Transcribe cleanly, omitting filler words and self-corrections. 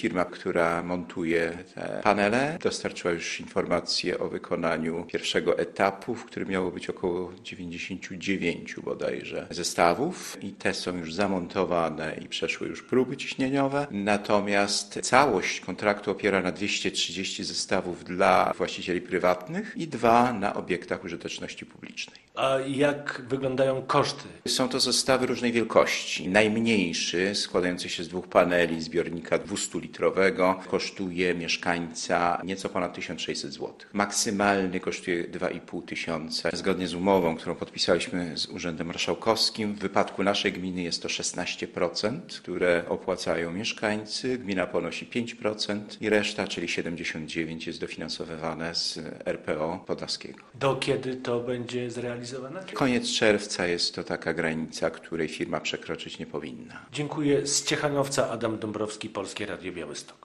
firma, która montuje te panele, dostarczyła już informację o wykonaniu pierwszego etapu, w którym miało być około 99 bodajże zestawów i te są już zamontowane i przeszły już próby ciśnieniowe. Natomiast całość kontraktu opiera na 230 zestawów dla właścicieli prywatnych i 2 na obiektach użyteczności publicznej. A jak wyglądają koszty? Są to zestawy różnej wielkości. Najmniejszy, składający się z 2 paneli zbiornika 200-litrowego, kosztuje mieszkańca nieco ponad 1600 zł. Maksymalny kosztuje 2500. Zgodnie z umową, którą podpisaliśmy z Urzędem Marszałkowskim, w wypadku naszej gminy jest to 16%, które opłacają mieszkańcy. Gmina ponosi 5% i reszta, czyli 79%, jest dofinansowywane z RPO podlaskiego. Do kiedy to będzie zrealizowane? Koniec czerwca jest to taka granica, której firma przekroczyć nie powinna. Dziękuję. Z Ciechanowca Adam Dąbrowski, Polskie Radio Białystok.